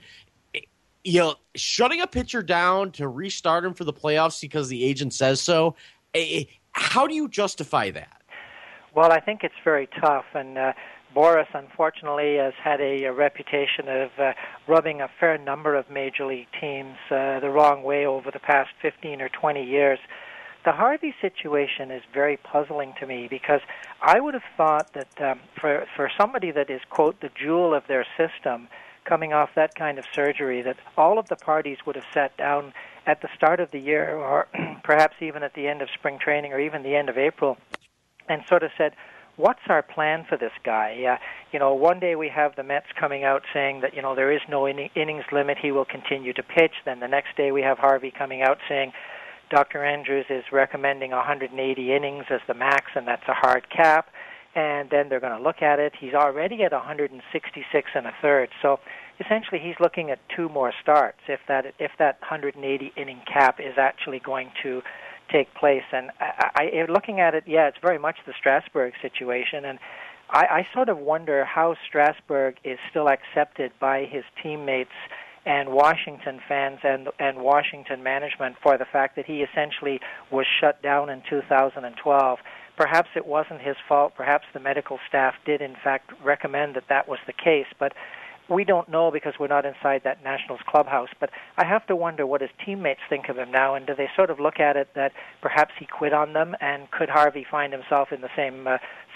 [SPEAKER 10] you know, shutting a pitcher down to restart him for the playoffs because the agent says so, eh, how do you justify that?
[SPEAKER 1] Well, I think it's very tough, and uh, Boras, unfortunately, has had a, a reputation of uh, rubbing a fair number of major league teams uh, the wrong way over the past fifteen or twenty years. The Harvey situation is very puzzling to me because I would have thought that um, for for somebody that is, quote, the jewel of their system, coming off that kind of surgery, that all of the parties would have sat down at the start of the year or perhaps even at the end of spring training or even the end of April and sort of said, what's our plan for this guy? Uh, you know, one day we have the Mets coming out saying that, you know, there is no in- innings limit, he will continue to pitch. Then the next day we have Harvey coming out saying Doctor Andrews is recommending one hundred eighty innings as the max, and that's a hard cap. And then they're going to look at it. He's already at one hundred sixty-six and a third. So essentially he's looking at two more starts if that if that one hundred eighty inning cap is actually going to take place. And I, I, looking at it, yeah, it's very much the Strasburg situation. And I, I sort of wonder how Strasburg is still accepted by his teammates and Washington fans and and Washington management for the fact that he essentially was shut down in two thousand twelve. Perhaps it wasn't his fault. Perhaps the medical staff did, in fact, recommend that that was the case. But we don't know because we're not inside that Nationals clubhouse. But I have to wonder what his teammates think of him now, and do they sort of look at it that perhaps he quit on them, and could Harvey find himself in the same uh,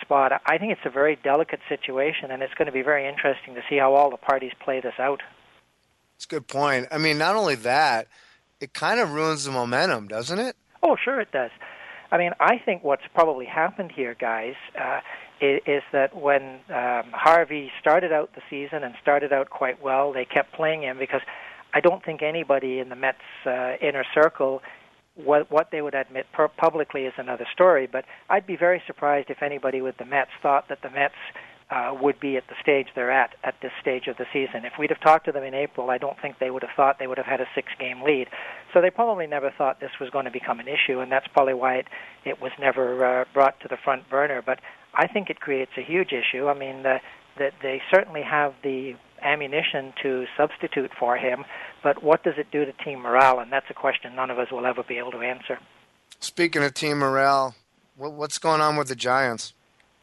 [SPEAKER 1] spot. I think it's a very delicate situation, and it's going to be very interesting to see how all the parties play this out.
[SPEAKER 6] That's a good point. I mean, not only that, it kind of ruins the momentum, doesn't it?
[SPEAKER 1] Oh, sure it does. I mean, I think what's probably happened here, guys, uh, is, is that when um, Harvey started out the season and started out quite well, they kept playing him because I don't think anybody in the Mets' uh, inner circle, what, what they would admit per- publicly is another story, but I'd be very surprised if anybody with the Mets thought that the Mets uh, would be at the stage they're at at this stage of the season. If we'd have talked to them in April, I don't think they would have thought they would have had a six-game lead. So they probably never thought this was going to become an issue, and that's probably why it, it was never uh, brought to the front burner. But I think it creates a huge issue. I mean, the, the, they certainly have the ammunition to substitute for him, but what does it do to team morale? And that's a question none of us will ever be able to answer.
[SPEAKER 6] Speaking of team morale, what's going on with the Giants?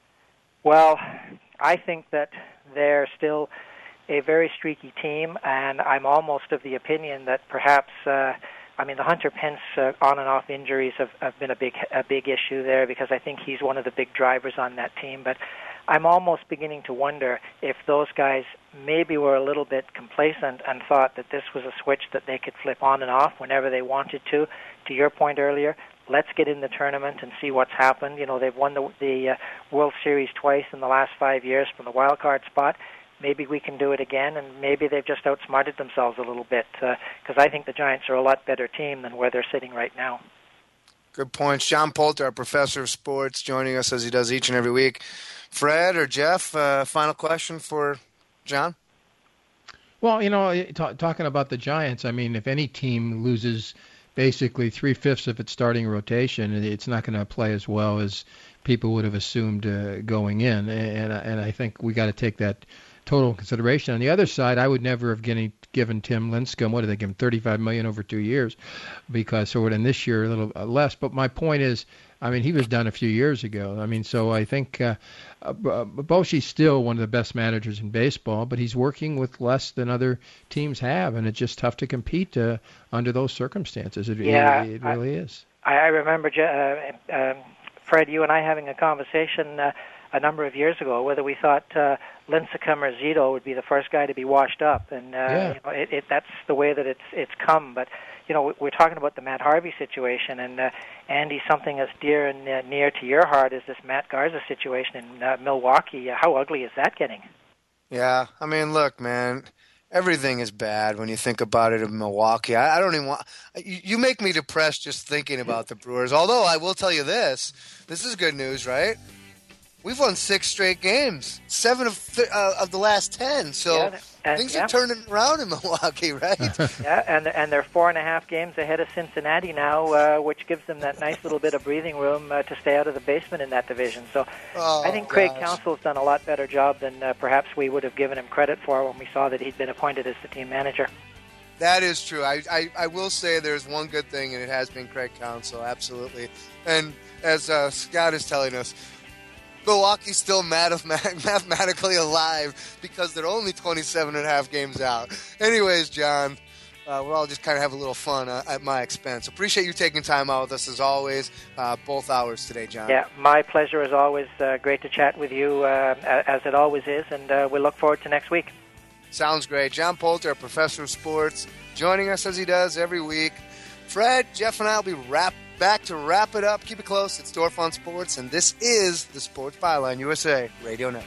[SPEAKER 1] Well, I think that they're still a very streaky team, and I'm almost of the opinion that perhaps, uh, I mean, the Hunter Pence uh, on and off injuries have, have been a big a big issue there because I think he's one of the big drivers on that team. But I'm almost beginning to wonder if those guys maybe were a little bit complacent and thought that this was a switch that they could flip on and off whenever they wanted to. To your point earlier, let's get in the tournament and see what's happened. You know, they've won the, the uh, World Series twice in the last five years from the wild card spot. Maybe we can do it again, and maybe they've just outsmarted themselves a little bit because uh, I think the Giants are a lot better team than where they're sitting right now.
[SPEAKER 6] Good points. John Poulter, our professor of sports, joining us as he does each and every week. Fred or Jeff, uh, final question for John?
[SPEAKER 7] Well, you know, t- talking about the Giants, I mean, if any team loses basically three-fifths of its starting rotation, it's not going to play as well as people would have assumed uh, going in. And, and I think we got to take that total consideration. On the other side, I would never have given, given Tim Lincecum, what did they give him, thirty-five million dollars over two years, because so and this year a little less. But my point is, I mean, he was done a few years ago. I mean, so I think uh, uh, Bochy's still one of the best managers in baseball, but he's working with less than other teams have, and it's just tough to compete uh, under those circumstances. It,
[SPEAKER 1] yeah,
[SPEAKER 7] it, it really
[SPEAKER 1] I,
[SPEAKER 7] is.
[SPEAKER 1] I, I remember, uh, um, Fred, you and I having a conversation uh, a number of years ago whether we thought uh, Lincecum or Zito would be the first guy to be washed up, and uh,
[SPEAKER 7] yeah.
[SPEAKER 1] you know, it, it, that's the way that it's it's come. But you know, we're talking about the Matt Harvey situation, and uh, Andy, something as dear and uh, near to your heart as this Matt Garza situation in uh, Milwaukee. Uh, how ugly is that getting?
[SPEAKER 6] Yeah, I mean, look, man, everything is bad when you think about it in Milwaukee. I, I don't even want you, you make me depressed just thinking about the Brewers. Although I will tell you this, this is good news, right? We've won six straight games, seven of th- uh, of the last ten. So
[SPEAKER 1] yeah, and,
[SPEAKER 6] things
[SPEAKER 1] yeah.
[SPEAKER 6] are turning around in Milwaukee, right?
[SPEAKER 1] yeah, and and they're four and a half games ahead of Cincinnati now, uh, which gives them that nice little bit of breathing room uh, to stay out of the basement in that division. So
[SPEAKER 6] oh,
[SPEAKER 1] I think Craig
[SPEAKER 6] gosh.
[SPEAKER 1] Counsell's done a lot better job than uh, perhaps we would have given him credit for when we saw that he'd been appointed as the team manager.
[SPEAKER 6] That is true. I, I, I will say there's one good thing, and it has been Craig Counsell, absolutely. And as uh, Scott is telling us, Milwaukee's still mathematically alive because they're only twenty-seven and a half games out. Anyways, John, uh, we'll all just kind of have a little fun uh, at my expense. Appreciate you taking time out with us as always, uh, both hours today, John.
[SPEAKER 1] Yeah, my pleasure as always. Uh, great to chat with you, uh, as it always is, and uh, we look forward to next week.
[SPEAKER 6] Sounds great. John Poulter, a professor of sports, joining us as he does every week. Fred, Jeff, and I will be wrapped back to wrap it up. Keep it close. It's Dorf on Sports, and this is the Sports Byline U S A Radio Network.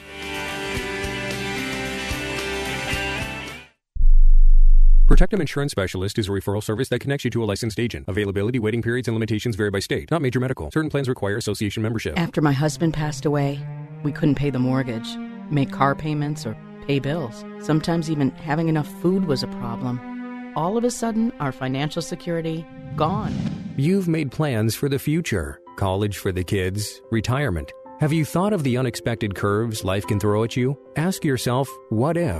[SPEAKER 4] Protectum Insurance Specialist is a referral service that connects you to a licensed agent. Availability, waiting periods, and limitations vary by state. Not major medical. Certain plans require association membership.
[SPEAKER 5] After my husband passed away, we couldn't pay the mortgage, make car payments, or pay bills. Sometimes even having enough food was a problem. All of a sudden, our financial security, gone.
[SPEAKER 4] You've made plans for the future. College for the kids, retirement. Have you thought of the unexpected curves life can throw at you? Ask yourself, what if?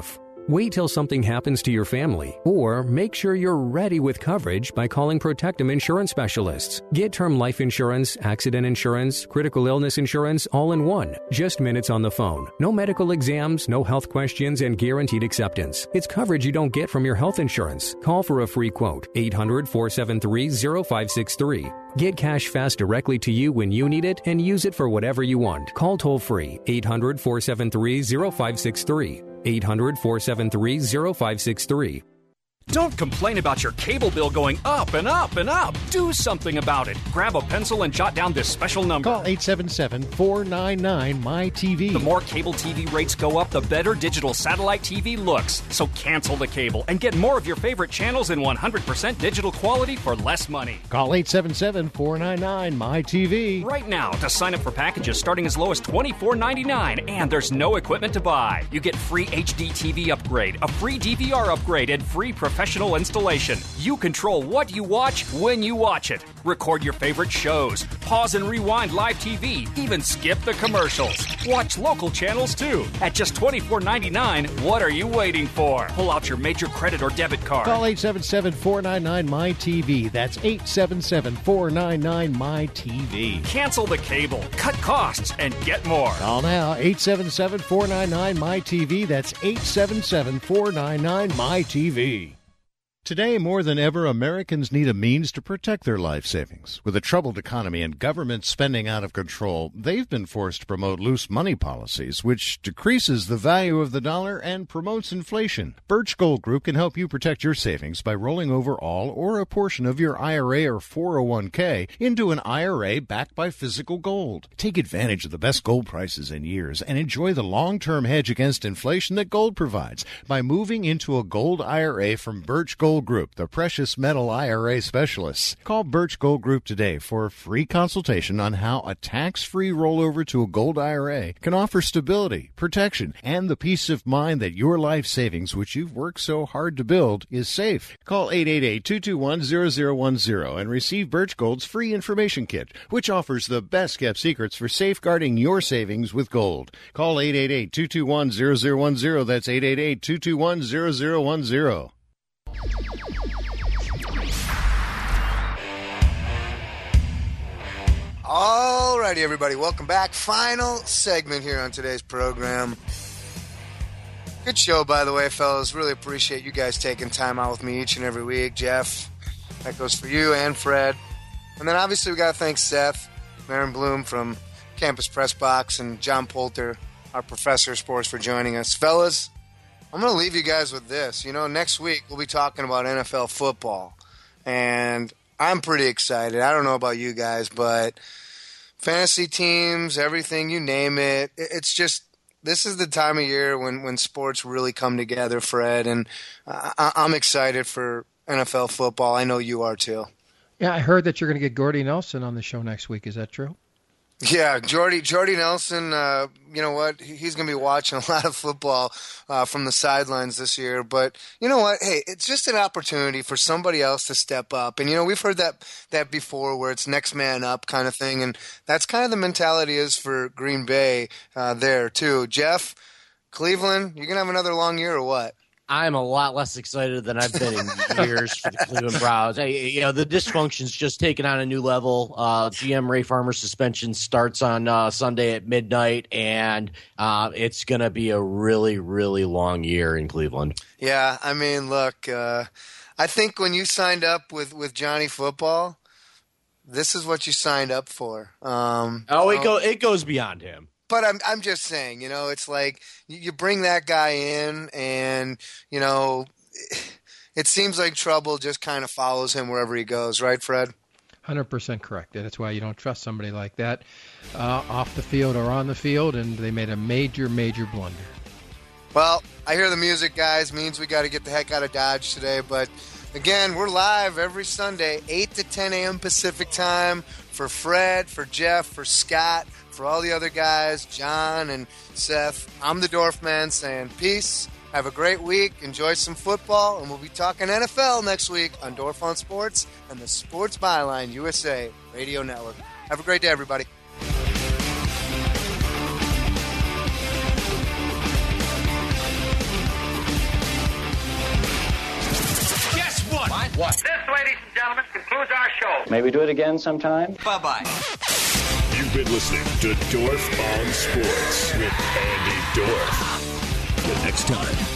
[SPEAKER 4] Wait till something happens to your family, or make sure you're ready with coverage by calling Protectum Insurance Specialists. Get term life insurance, accident insurance, critical illness insurance all in one. Just minutes on the phone. No medical exams, no health questions, and guaranteed acceptance. It's coverage you don't get from your health insurance. Call for a free quote. eight hundred, four seven three, zero five six three. Get cash fast directly to you when you need it and use it for whatever you want. Call toll free. eight hundred, four seven three, zero five six three. eight hundred, four seven three, zero five six three.
[SPEAKER 2] Don't complain about your cable bill going up and up and up. Do something about it. Grab a pencil and jot down this special number.
[SPEAKER 8] Call eight seven seven, four nine nine, M Y T V.
[SPEAKER 2] The more cable T V rates go up, the better digital satellite T V looks. So cancel the cable and get more of your favorite channels in one hundred percent digital quality for less money.
[SPEAKER 8] Call eight seven seven, four nine nine, M Y T V.
[SPEAKER 2] Right now to sign up for packages starting as low as twenty-four ninety-nine, and there's no equipment to buy. You get free H D T V upgrade, a free D V R upgrade, and free professional installation. You control what you watch when you watch it. Record your favorite shows. Pause and rewind live T V. Even skip the commercials. Watch local channels too. At just twenty-four ninety-nine, what are you waiting for? Pull out your major credit or debit card.
[SPEAKER 8] Call eight seven seven, four nine nine, M Y T V. That's eight seven seven, four nine nine, M Y T V.
[SPEAKER 2] Cancel the cable, cut costs, and get more.
[SPEAKER 8] Call now, eight seven seven, four nine nine, M Y T V. That's eight seven seven, four nine nine, M Y T V.
[SPEAKER 9] Today, more than ever, Americans need a means to protect their life savings. With a troubled economy and government spending out of control, they've been forced to promote loose money policies, which decreases the value of the dollar and promotes inflation. Birch Gold Group can help you protect your savings by rolling over all or a portion of your I R A or four oh one k into an I R A backed by physical gold. Take advantage of the best gold prices in years and enjoy the long-term hedge against inflation that gold provides by moving into a gold I R A from Birch Gold Group, the precious metal I R A specialists. Call Birch Gold Group today for a free consultation on how a tax-free rollover to a gold I R A can offer stability, protection, and the peace of mind that your life savings, which you've worked so hard to build, is safe. Call eight eight eight, two two one, zero zero one zero and receive Birch Gold's free information kit, which offers the best-kept secrets for safeguarding your savings with gold. Call eight eight eight, two two one, zero zero one zero. That's eight eight eight, two two one, zero zero one zero.
[SPEAKER 6] All righty, everybody. Welcome back. Final segment here on today's program. Good show, by the way, fellas. Really appreciate you guys taking time out with me each and every week. Jeff, that goes for you and Fred. And then obviously we got to thank Seth, Maren Bloom from Campus Press Box, and John Poulter, our professor of sports, for joining us. Fellas, I'm going to leave you guys with this. You know, next week we'll be talking about N F L football. And I'm pretty excited. I don't know about you guys, but fantasy teams, everything, you name it. It's just, this is the time of year when, when sports really come together, Fred. And I, I'm excited for N F L football. I know you are too.
[SPEAKER 7] Yeah, I heard that you're going to get Gordy Nelson on the show next week. Is that true?
[SPEAKER 6] Yeah, Jordy Jordy Nelson, uh, you know what? He's going to be watching a lot of football uh, from the sidelines this year. But you know what? Hey, it's just an opportunity for somebody else to step up. And, you know, we've heard that that before where it's next man up kind of thing. And that's kind of the mentality is for Green Bay uh, there, too. Jeff, Cleveland, you going to have another long year or what?
[SPEAKER 10] I'm a lot less excited than I've been in years for the Cleveland Browns. Hey, you know, the dysfunction's just taken on a new level. Uh, G M Ray Farmer's suspension starts on uh, Sunday at midnight, and uh, it's going to be a really, really long year in Cleveland.
[SPEAKER 6] Yeah, I mean, look, uh, I think when you signed up with, with Johnny Football, this is what you signed up for. Um,
[SPEAKER 10] oh, it, go, it goes beyond him.
[SPEAKER 6] But I'm I'm just saying, you know, it's like you bring that guy in and, you know, it seems like trouble just kind of follows him wherever he goes. Right, Fred?
[SPEAKER 7] one hundred percent correct. And that's why you don't trust somebody like that uh, off the field or on the field, and they made a major, major blunder.
[SPEAKER 6] Well, I hear the music, guys. Means we got to get the heck out of Dodge today. But, again, we're live every Sunday, eight to ten a.m. Pacific time for Fred, for Jeff, for Scott, for all the other guys, John and Seth. I'm the Dorfman saying peace. Have a great week. Enjoy some football. And we'll be talking N F L next week on Dorf on Sports and the Sports Byline U S A Radio Network. Have a great day, everybody.
[SPEAKER 3] What? This, ladies and gentlemen, concludes our show.
[SPEAKER 11] Maybe do it again sometime.
[SPEAKER 3] Bye-bye.
[SPEAKER 12] You've been listening to Dorf on Sports with Andy Dorf. The next time